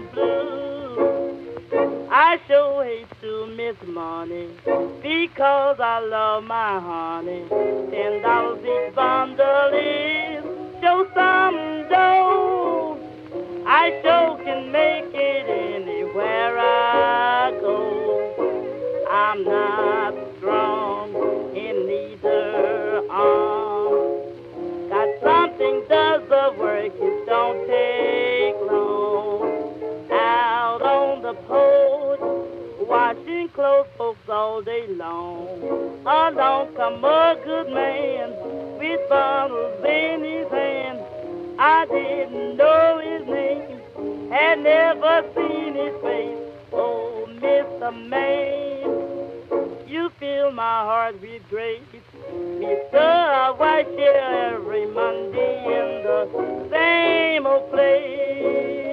blue. I sure hate to miss money because I love my honey. $10 each bundle is show some dough. I sure can make it anywhere I go. I'm not strong in neither arm. Got something does the work, it don't take long. Out on the porch, washing clothes, folks all day long. Along come a good man with bottles in his hand. I didn't know his name, had never seen his face. Oh, Mr. Man, you fill my heart with grace. Mr. White Chair every Monday in the same old place.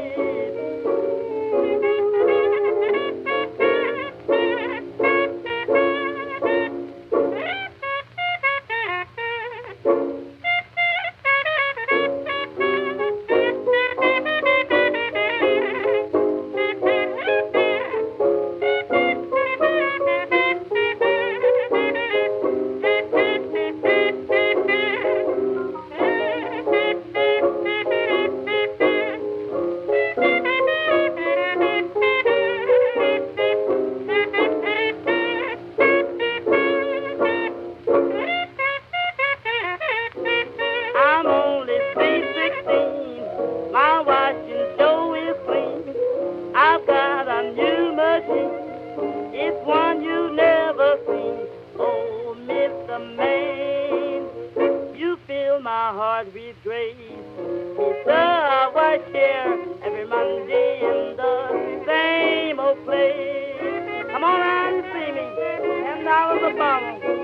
I'm only sweet 16. My washing show is clean. I've got a new machine. It's one you never seen. Oh, Mr. Man, you fill my heart with grace. Mr. White Chair every Monday in the same old place. Come on around and see me. $10 a bottle.